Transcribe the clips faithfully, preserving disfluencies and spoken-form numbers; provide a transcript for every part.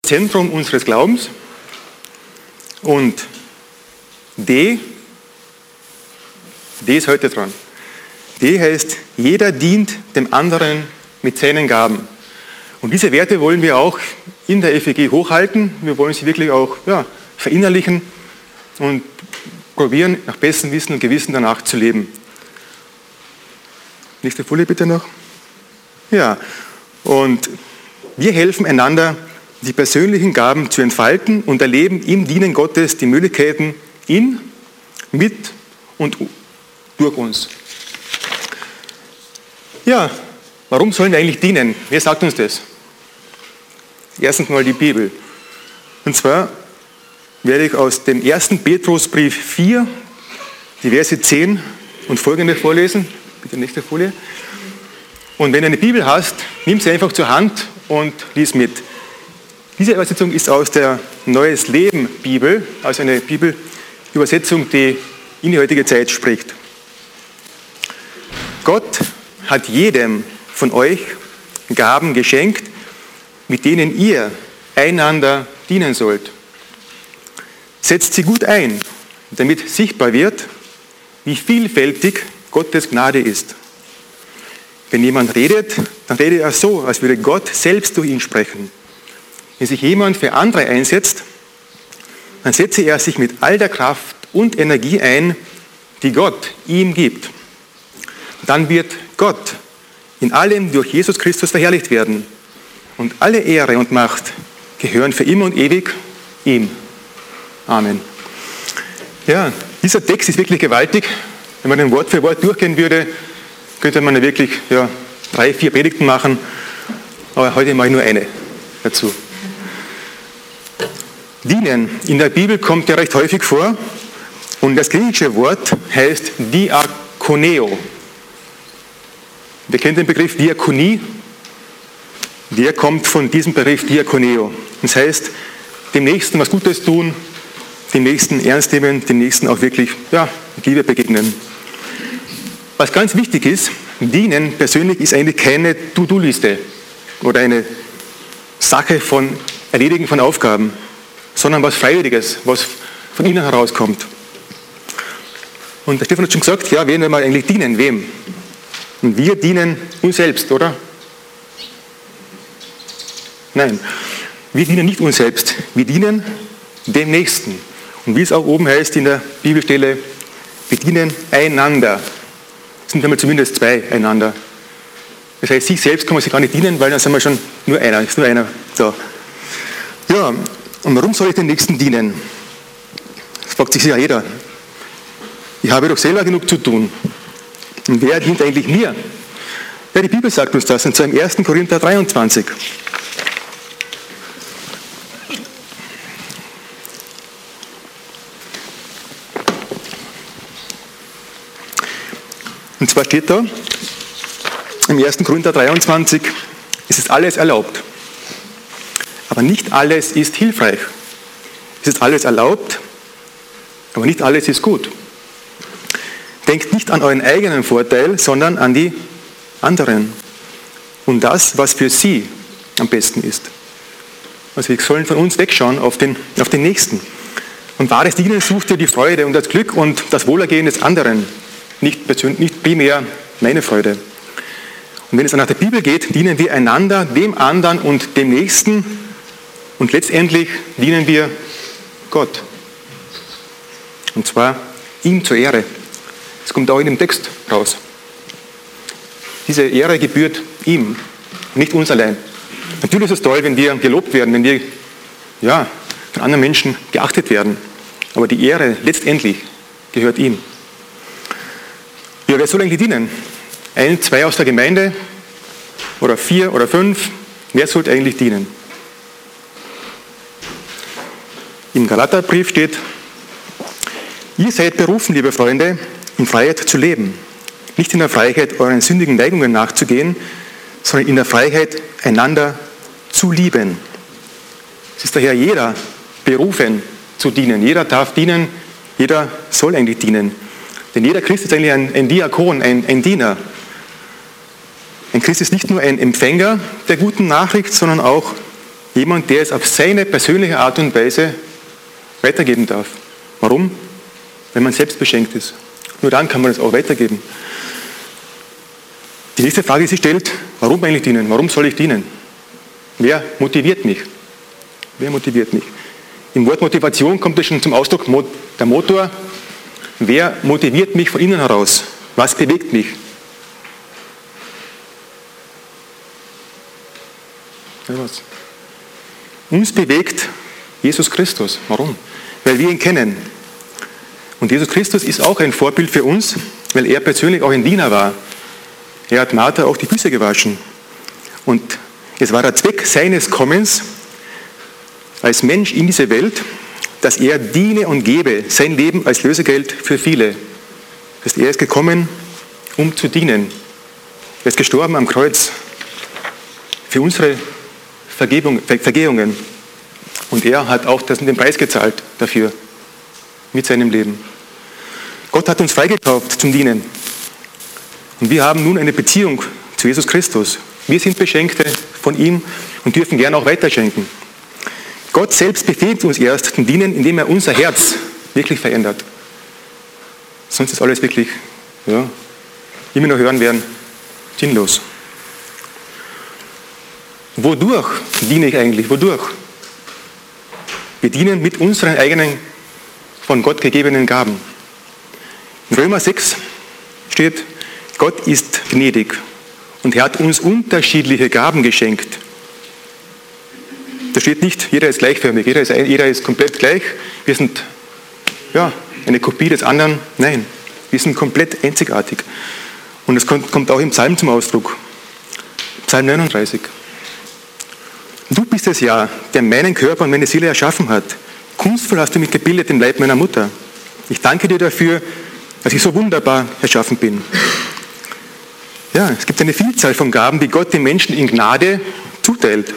Zentrum unseres Glaubens. Und D, D ist heute dran. D heißt, jeder dient dem anderen mit seinen Gaben. Und diese Werte wollen wir auch in der F E G hochhalten. Wir wollen sie wirklich auch ja, verinnerlichen und probieren, nach bestem Wissen und Gewissen danach zu leben. Nächste Folie bitte noch. Ja, und wir helfen einander, die persönlichen Gaben zu entfalten und erleben im Dienen Gottes die Möglichkeiten in, mit und durch uns. Ja, warum sollen wir eigentlich dienen? Wer sagt uns das? Erstens mal die Bibel. Und zwar werde ich aus dem ersten Petrusbrief vier, die Verse zehn und folgende vorlesen. Bitte nächste Folie. Und wenn du eine Bibel hast, nimm sie einfach zur Hand und lies mit. Diese Übersetzung ist aus der Neues Leben Bibel, also eine Bibelübersetzung, die in die heutige Zeit spricht. Gott hat jedem von euch Gaben geschenkt, mit denen ihr einander dienen sollt. Setzt sie gut ein, damit sichtbar wird, wie vielfältig Gottes Gnade ist. Wenn jemand redet, dann redet er so, als würde Gott selbst durch ihn sprechen. Wenn sich jemand für andere einsetzt, dann setze er sich mit all der Kraft und Energie ein, die Gott ihm gibt. Dann wird Gott in allem durch Jesus Christus verherrlicht werden. Und alle Ehre und Macht gehören für immer und ewig ihm. Amen. Ja, dieser Text ist wirklich gewaltig. Wenn man den Wort für Wort durchgehen würde, könnte man wirklich ja, drei, vier Predigten machen. Aber heute mache ich nur eine dazu. Dienen in der Bibel kommt ja recht häufig vor. Und das griechische Wort heißt Diakoneo. Wer kennt den Begriff Diakonie? Der kommt von diesem Begriff Diakoneo. Das heißt, dem Nächsten was Gutes tun, dem Nächsten ernst nehmen, dem Nächsten auch wirklich ja, mit Liebe begegnen. Was ganz wichtig ist, Dienen persönlich ist eigentlich keine To-Do-Liste oder eine Sache von Erledigen von Aufgaben, sondern was Freiwilliges, was von innen herauskommt. Und der Stefan hat schon gesagt, ja, wen wir mal eigentlich dienen? Wem? Und wir dienen uns selbst, oder? Nein, wir dienen nicht uns selbst, wir dienen dem Nächsten. Und wie es auch oben heißt in der Bibelstelle, wir dienen einander. Es sind einmal zumindest zwei einander. Das heißt, sich selbst kann man sich gar nicht dienen, weil dann sind wir schon nur einer, ist nur einer da. Ja, und warum soll ich den Nächsten dienen? Das fragt sich ja jeder. Ich habe doch selber genug zu tun. Und wer dient eigentlich mir? Ja, die Bibel sagt uns das, und zwar im ersten Korinther dreiundzwanzig. Und zwar steht da, im ersten Korinther dreiundzwanzig, es ist alles erlaubt. Aber nicht alles ist hilfreich. Es ist alles erlaubt, aber nicht alles ist gut. Denkt nicht an euren eigenen Vorteil, sondern an die anderen. Und das, was für sie am besten ist. Also wir sollen von uns wegschauen auf den, auf den Nächsten. Und wahres Dienen sucht dir die Freude und das Glück und das Wohlergehen des anderen. Nicht, nicht primär meine Freude. Und wenn es nach der Bibel geht, dienen wir einander, dem anderen und dem Nächsten. Und letztendlich dienen wir Gott. Und zwar ihm zur Ehre. Das kommt auch in dem Text raus. Diese Ehre gebührt ihm, nicht uns allein. Natürlich ist es toll, wenn wir gelobt werden, wenn wir ja, von anderen Menschen geachtet werden. Aber die Ehre letztendlich gehört ihm. Ja, wer soll eigentlich dienen? Ein, zwei aus der Gemeinde oder vier oder fünf? Wer sollte eigentlich dienen? Im Galaterbrief steht, ihr seid berufen, liebe Freunde, in Freiheit zu leben. Nicht in der Freiheit, euren sündigen Neigungen nachzugehen, sondern in der Freiheit, einander zu lieben. Es ist daher jeder berufen zu dienen. Jeder darf dienen, jeder soll eigentlich dienen. Denn jeder Christ ist eigentlich ein, ein Diakon, ein, ein Diener. Ein Christ ist nicht nur ein Empfänger der guten Nachricht, sondern auch Jemand, der es auf seine persönliche Art und Weise weitergeben darf. Warum? Wenn man selbst beschenkt ist. Nur dann kann man es auch weitergeben. Die nächste Frage, die sich stellt, warum eigentlich dienen? Warum soll ich dienen? Wer motiviert mich? Wer motiviert mich? Im Wort Motivation kommt es schon zum Ausdruck, der Motor. Wer motiviert mich von innen heraus? Was bewegt mich? Ja, was? Uns bewegt Jesus Christus. Warum? Weil wir ihn kennen. Und Jesus Christus ist auch ein Vorbild für uns, weil er persönlich auch ein Diener war. Er hat Martha auch die Füße gewaschen. Und es war der Zweck seines Kommens als Mensch in diese Welt, dass er diene und gebe, sein Leben als Lösegeld für viele. Das heißt, er ist gekommen, um zu dienen. Er ist gestorben am Kreuz für unsere Vergebung, Ver- Vergehungen. Und er hat auch das, den Preis gezahlt dafür, mit seinem Leben. Gott hat uns freigekauft zum Dienen. Und wir haben nun eine Beziehung zu Jesus Christus. Wir sind Beschenkte von ihm und dürfen gerne auch weiterschenken. Gott selbst befähigt uns erst zum Dienen, indem er unser Herz wirklich verändert. Sonst ist alles wirklich, ja, immer nur hören werden, sinnlos. Wodurch diene ich eigentlich? Wodurch? Wir dienen mit unseren eigenen, von Gott gegebenen Gaben. In Römer sechs steht, Gott ist gnädig und er hat uns unterschiedliche Gaben geschenkt. Da steht nicht, jeder ist gleichförmig, jeder ist, jeder ist komplett gleich, wir sind ja, eine Kopie des anderen. Nein, wir sind komplett einzigartig. Und das kommt, kommt auch im Psalm zum Ausdruck. Psalm neununddreißig. Du bist es ja, der meinen Körper und meine Seele erschaffen hat. Kunstvoll hast du mich gebildet im Leib meiner Mutter. Ich danke dir dafür, dass ich so wunderbar erschaffen bin. Ja, es gibt eine Vielzahl von Gaben, die Gott den Menschen in Gnade zuteilt.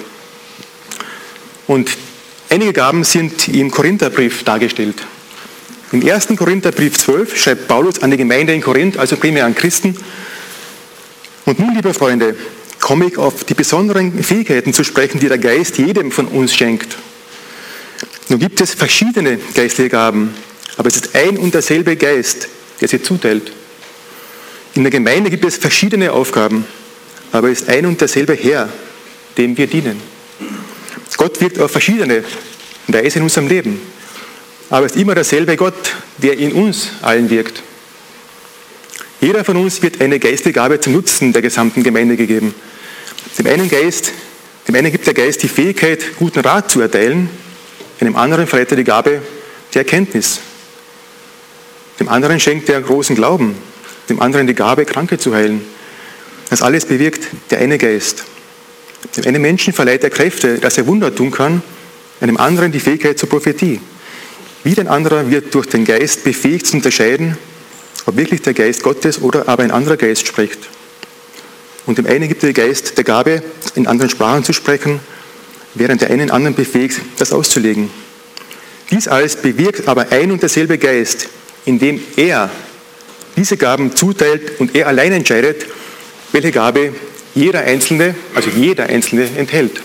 Und einige Gaben sind im Korintherbrief dargestellt. Im ersten Korintherbrief zwölf schreibt Paulus an die Gemeinde in Korinth, also primär an Christen. Und nun, liebe Freunde, komme ich auf die besonderen Fähigkeiten zu sprechen, die der Geist jedem von uns schenkt. Nun gibt es verschiedene geistliche Gaben, aber es ist ein und derselbe Geist, der sie zuteilt. In der Gemeinde gibt es verschiedene Aufgaben, aber es ist ein und derselbe Herr, dem wir dienen. Gott wirkt auf verschiedene Weise in unserem Leben, aber es ist immer derselbe Gott, der in uns allen wirkt. Jeder von uns wird eine geistliche Gabe zum Nutzen der gesamten Gemeinde gegeben. Dem einen Geist, dem einen gibt der Geist die Fähigkeit, guten Rat zu erteilen, einem anderen verleiht er die Gabe der Erkenntnis. Dem anderen schenkt er großen Glauben, dem anderen die Gabe, Kranke zu heilen. Das alles bewirkt der eine Geist. Dem einen Menschen verleiht er Kräfte, dass er Wunder tun kann, einem anderen die Fähigkeit zur Prophetie. Wieder ein anderer wird durch den Geist befähigt zu unterscheiden, ob wirklich der Geist Gottes oder aber ein anderer Geist spricht. Und dem einen gibt der Geist der Gabe, in anderen Sprachen zu sprechen, während der einen anderen befähigt, das auszulegen. Dies alles bewirkt aber ein und derselbe Geist, indem er diese Gaben zuteilt und er allein entscheidet, welche Gabe jeder Einzelne, also jeder Einzelne enthält.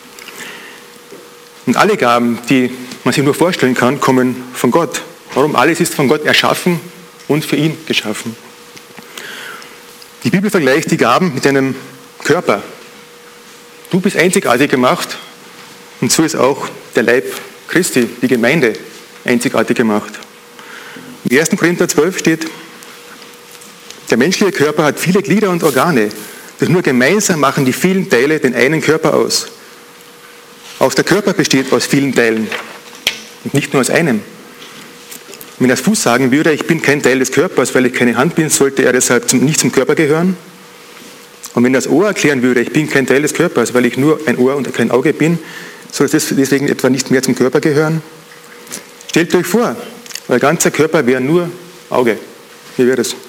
Und alle Gaben, die man sich nur vorstellen kann, kommen von Gott. Warum? Alles ist von Gott erschaffen und für ihn geschaffen. Die Bibel vergleicht die Gaben mit einem Körper. Du bist einzigartig gemacht und so ist auch der Leib Christi, die Gemeinde, einzigartig gemacht. Im ersten Korinther zwölf steht, der menschliche Körper hat viele Glieder und Organe, doch nur gemeinsam machen die vielen Teile den einen Körper aus. Auch der Körper besteht aus vielen Teilen und nicht nur aus einem. Wenn er als Fuß sagen würde, ich bin kein Teil des Körpers, weil ich keine Hand bin, sollte er deshalb zum, nicht zum Körper gehören. Und wenn er das Ohr erklären würde, ich bin kein Teil des Körpers, weil ich nur ein Ohr und kein Auge bin, soll es deswegen etwa nicht mehr zum Körper gehören? Stellt euch vor, euer ganzer Körper wäre nur Auge. Wie wäre das?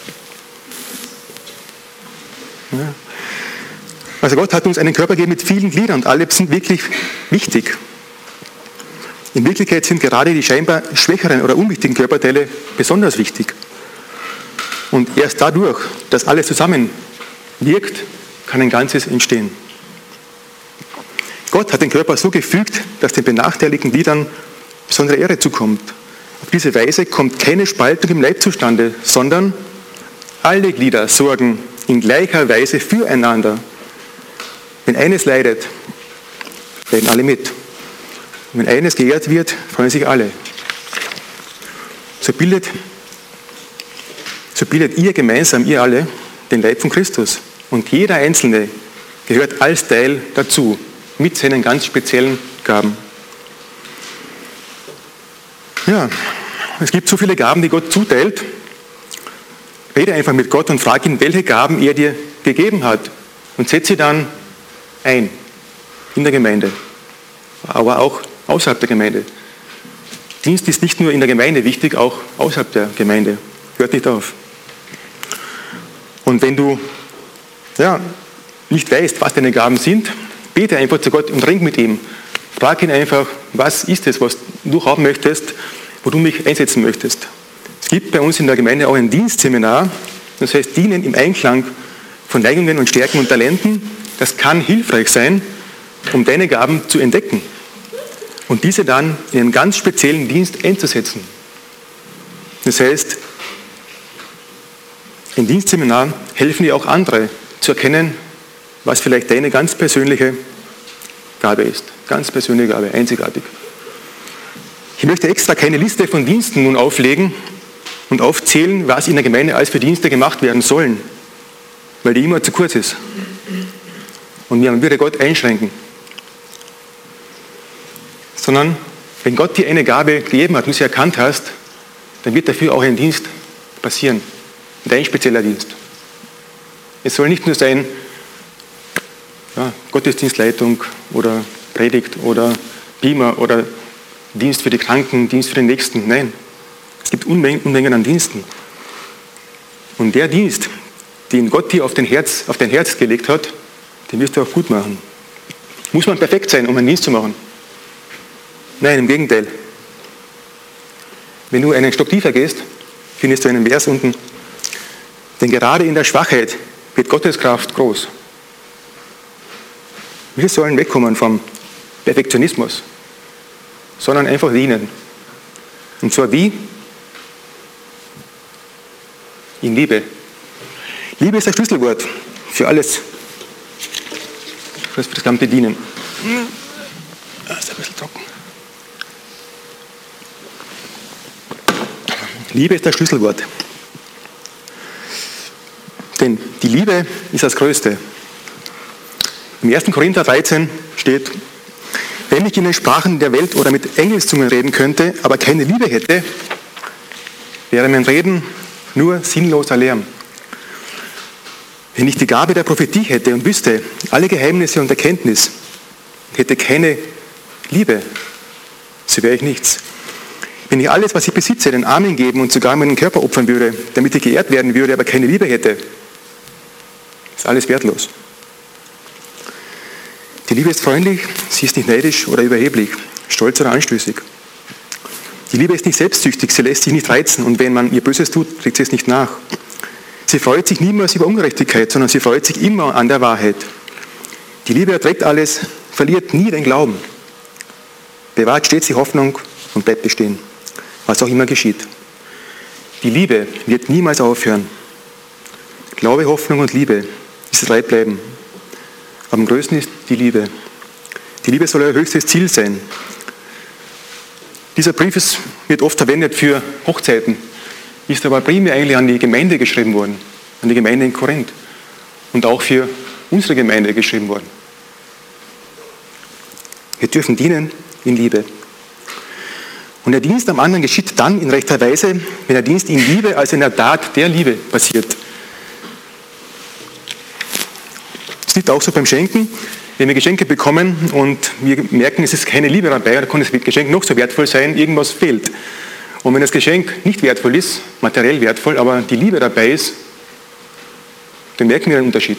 Ja. Also Gott hat uns einen Körper gegeben mit vielen Gliedern und alle sind wirklich wichtig. In Wirklichkeit sind gerade die scheinbar schwächeren oder unwichtigen Körperteile besonders wichtig. Und erst dadurch, dass alles zusammen wirkt, kann ein Ganzes entstehen. Gott hat den Körper so gefügt, dass den benachteiligten Gliedern besondere Ehre zukommt. Auf diese Weise kommt keine Spaltung im Leib zustande, sondern alle Glieder sorgen in gleicher Weise füreinander. Wenn eines leidet, leiden alle mit. Und wenn eines geehrt wird, freuen sich alle. So bildet, so bildet ihr gemeinsam, ihr alle, den Leib von Christus. Und jeder Einzelne gehört als Teil dazu, mit seinen ganz speziellen Gaben. Ja, es gibt so viele Gaben, die Gott zuteilt. Rede einfach mit Gott und frage ihn, welche Gaben er dir gegeben hat. Und setze sie dann ein in der Gemeinde, aber auch außerhalb der Gemeinde. Dienst ist nicht nur in der Gemeinde wichtig, auch außerhalb der Gemeinde. Hört nicht auf. Und wenn du ja, nicht weißt, was deine Gaben sind, bete einfach zu Gott und ring mit ihm. Frag ihn einfach, was ist es, was du haben möchtest, wo du mich einsetzen möchtest. Es gibt bei uns in der Gemeinde auch ein Dienstseminar, das heißt Dienen im Einklang von Neigungen und Stärken und Talenten. Das kann hilfreich sein, um deine Gaben zu entdecken und diese dann in einen ganz speziellen Dienst einzusetzen. Das heißt, im Dienstseminar helfen dir auch andere zu erkennen, was vielleicht deine ganz persönliche Gabe ist. Ganz persönliche Gabe, einzigartig. Ich möchte extra keine Liste von Diensten nun auflegen und aufzählen, was in der Gemeinde alles für Dienste gemacht werden sollen, weil die immer zu kurz ist. Und man würde Gott einschränken. Sondern, wenn Gott dir eine Gabe gegeben hat und du sie erkannt hast, dann wird dafür auch ein Dienst passieren. Dein spezieller Dienst. Es soll nicht nur sein, ja, Gottesdienstleitung oder Predigt oder Beamer oder Dienst für die Kranken, Dienst für den Nächsten. Nein, es gibt Unmengen, Unmengen an Diensten. Und der Dienst, den Gott dir auf, den Herz, auf dein Herz gelegt hat, den wirst du auch gut machen. Muss man perfekt sein, um einen Dienst zu machen? Nein, im Gegenteil. Wenn du einen Stock tiefer gehst, findest du einen Vers unten. Denn gerade in der Schwachheit wird Gottes Kraft groß. Wir sollen wegkommen vom Perfektionismus, sondern einfach dienen. Und zwar wie? In Liebe. Liebe ist das Schlüsselwort für alles, für das gesamte Dienen. Das ist ein bisschen trocken. Liebe ist das Schlüsselwort. Denn die Liebe ist das Größte. Im ersten Korinther dreizehn steht, wenn ich in den Sprachen der Welt oder mit Engelszungen reden könnte, aber keine Liebe hätte, wäre mein Reden nur sinnloser Lärm. Wenn ich die Gabe der Prophetie hätte und wüsste alle Geheimnisse und Erkenntnis, hätte keine Liebe, so wäre ich nichts. Wenn ich alles, was ich besitze, den Armen geben und sogar meinen Körper opfern würde, damit ich geehrt werden würde, aber keine Liebe hätte, ist alles wertlos. Die Liebe ist freundlich, sie ist nicht neidisch oder überheblich, stolz oder anstößig. Die Liebe ist nicht selbstsüchtig, sie lässt sich nicht reizen und wenn man ihr Böses tut, trägt sie es nicht nach. Sie freut sich niemals über Ungerechtigkeit, sondern sie freut sich immer an der Wahrheit. Die Liebe erträgt alles, verliert nie den Glauben, bewahrt stets die Hoffnung und bleibt bestehen, was auch immer geschieht. Die Liebe wird niemals aufhören. Glaube, Hoffnung und Liebe, diese drei bleiben. Aber am größten ist die Liebe. Die Liebe soll euer höchstes Ziel sein. Dieser Brief ist, wird oft verwendet für Hochzeiten, ist aber primär eigentlich an die Gemeinde geschrieben worden, an die Gemeinde in Korinth und auch für unsere Gemeinde geschrieben worden. Wir dürfen dienen in Liebe. Und der Dienst am anderen geschieht dann in rechter Weise, wenn der Dienst in Liebe, also in der Tat der Liebe passiert. Es liegt auch so beim Schenken, wenn wir Geschenke bekommen und wir merken, es ist keine Liebe dabei, dann kann das Geschenk noch so wertvoll sein, irgendwas fehlt. Und wenn das Geschenk nicht wertvoll ist, materiell wertvoll, aber die Liebe dabei ist, dann merken wir einen Unterschied.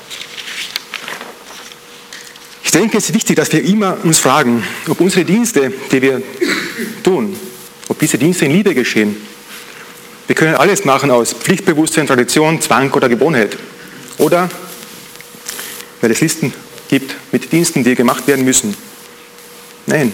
Ich denke, es ist wichtig, dass wir immer uns fragen, ob unsere Dienste, die wir tun, ob diese Dienste in Liebe geschehen. Wir können alles machen aus Pflichtbewusstsein, Tradition, Zwang oder Gewohnheit. Oder, weil es Listen gibt mit Diensten, die gemacht werden müssen. Nein.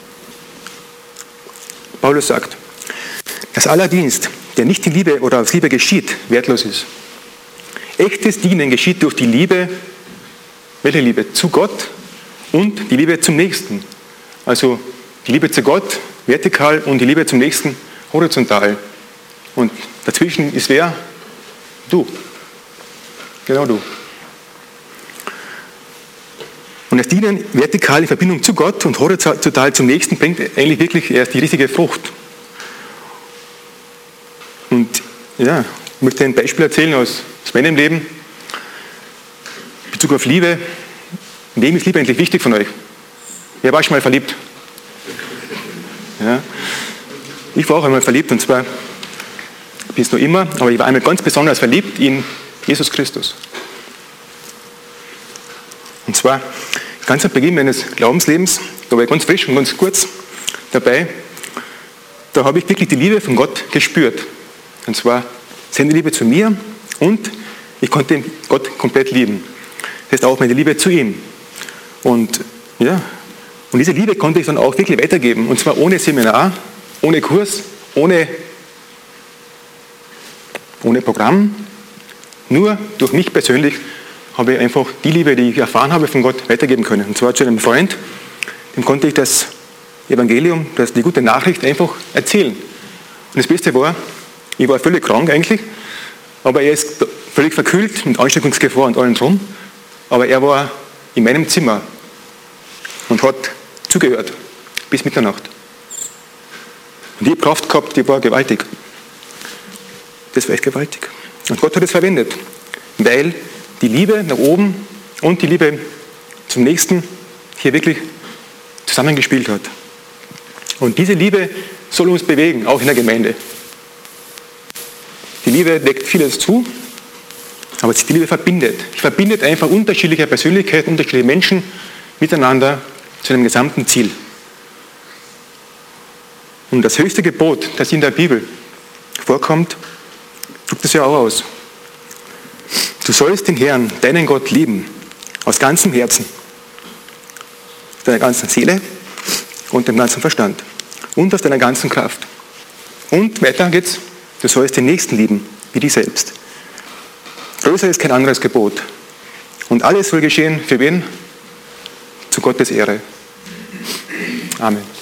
Paulus sagt, dass aller Dienst, der nicht in Liebe oder aus Liebe geschieht, wertlos ist. Echtes Dienen geschieht durch die Liebe, welche Liebe? Zu Gott und die Liebe zum Nächsten. Also die Liebe zu Gott vertikal und die Liebe zum Nächsten horizontal. Und dazwischen ist wer? Du. Genau du. Und das Dienen vertikal in Verbindung zu Gott und horizontal zum Nächsten bringt eigentlich wirklich erst die richtige Frucht. Und ja, ich möchte ein Beispiel erzählen aus, aus meinem Leben. In Bezug auf Liebe. Wem ist Liebe eigentlich wichtig von euch? Wer war schon mal verliebt? Ja. Ich war auch einmal verliebt, und zwar, ich bin es noch immer, aber ich war einmal ganz besonders verliebt in Jesus Christus. Und zwar ganz am Beginn meines Glaubenslebens, da war ich ganz frisch und ganz kurz dabei, da habe ich wirklich die Liebe von Gott gespürt. Und zwar seine Liebe zu mir und ich konnte Gott komplett lieben. Das heißt auch meine Liebe zu ihm. Und ja, und diese Liebe konnte ich dann auch wirklich weitergeben. Und zwar ohne Seminar, ohne Kurs, ohne, ohne Programm. Nur durch mich persönlich habe ich einfach die Liebe, die ich erfahren habe von Gott, weitergeben können. Und zwar zu einem Freund, dem konnte ich das Evangelium, das die gute Nachricht einfach erzählen. Und das Beste war, ich war völlig krank eigentlich, aber er ist völlig verkühlt mit Ansteckungsgefahr und allem drum. Aber er war in meinem Zimmer und hat zugehört bis Mitternacht. Und ich habe Kraft gehabt, die war gewaltig. Das war echt gewaltig. Und Gott hat es verwendet, weil die Liebe nach oben und die Liebe zum Nächsten hier wirklich zusammengespielt hat. Und diese Liebe soll uns bewegen, auch in der Gemeinde. Die Liebe deckt vieles zu, aber die Liebe verbindet. Sie verbindet einfach unterschiedliche Persönlichkeiten, unterschiedliche Menschen miteinander zu einem gesamten Ziel. Und das höchste Gebot, das in der Bibel vorkommt, drückt es ja auch aus. Du sollst den Herrn, deinen Gott, lieben, aus ganzem Herzen, aus deiner ganzen Seele und dem ganzen Verstand und aus deiner ganzen Kraft. Und weiter geht's, du sollst den Nächsten lieben, wie dich selbst. Größer ist kein anderes Gebot. Und alles soll geschehen, für wen? Zu Gottes Ehre. Amen.